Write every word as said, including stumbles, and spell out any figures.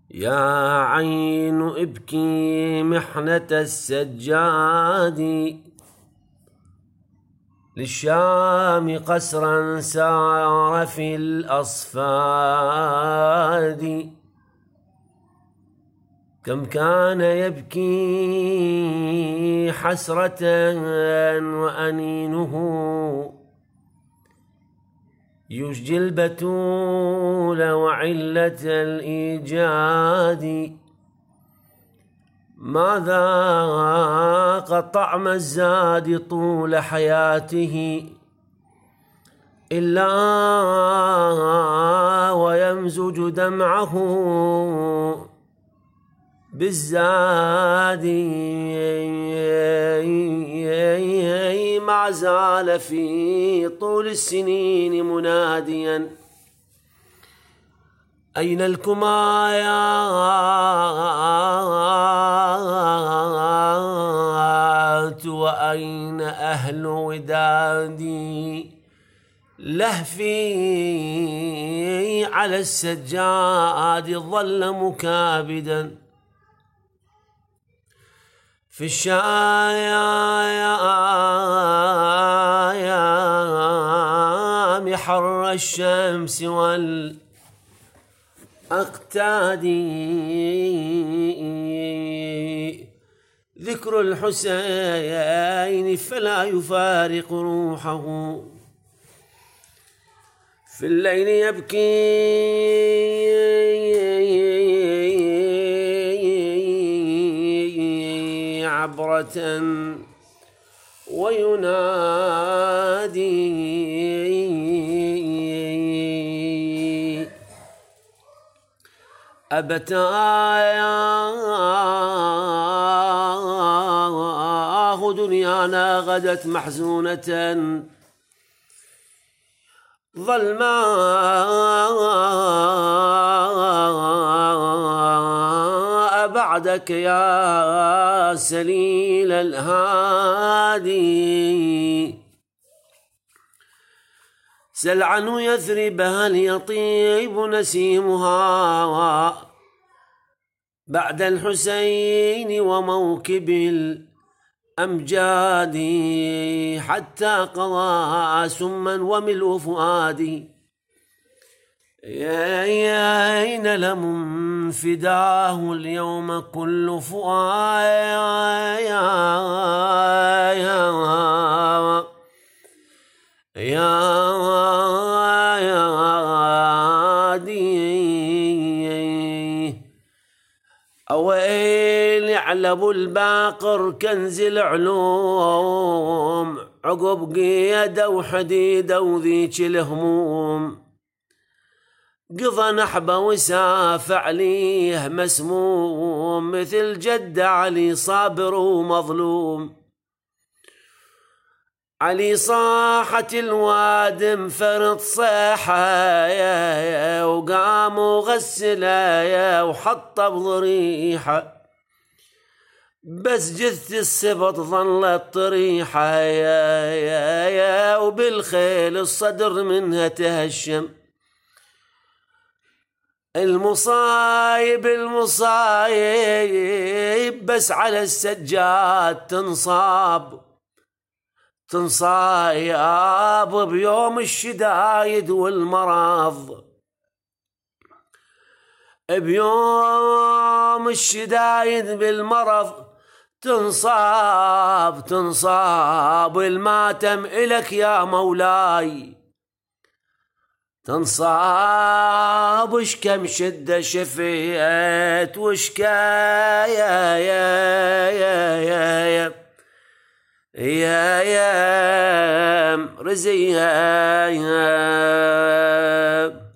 يا عين ابكي محنة السجاد، للشام قسرا سار في الأصفاد. كم كان يبكي حسرة وأنينه يشجي البتول وعلة الإيجاد. ما ذاق طعم الزاد طول حياته إلا ويمزج دمعه بالزاد. ما زال في طول السنين مناديا أين الكمايات وأين أهل ودادي. لهفي على السجاد ظل مكابدا في الشام حر الشمس والأقتاد. ذكر الحسين فلا يفارق روحه في الليل يبكي عبرة وينادي أبتاه دنيانا غدت محزونة ظلماء بعدك يا سليل الهادي. سل عنه يثرب هل يطيب نسيمها بعد الحسين وموكب الأمجاد. حتى قضاها سما وملء فؤادي يا أين لم فداه اليوم كل فؤاد. أويل يعلب الباقر كنز العلوم عقب قيادة وحديدة وذيك الهموم. قضى نحبه وساف عليه مسموم مثل جد علي صابر ومظلوم. علي صاحت الوادم فرط صيحة وقام وغسله وحط بضريحة بس جث السبط ظلت طريحة وبالخيل الصدر منها تهشم. المصايب المصايب بس على السجاد تنصاب تنصايب بيوم الشدايد والمرض. بيوم الشدايد بالمرض تنصاب تنصاب الماتم إلك يا مولاي تنصاب. وش كم شدة شفيت وش كا يا يا يا يا يا يا يا رزيها يا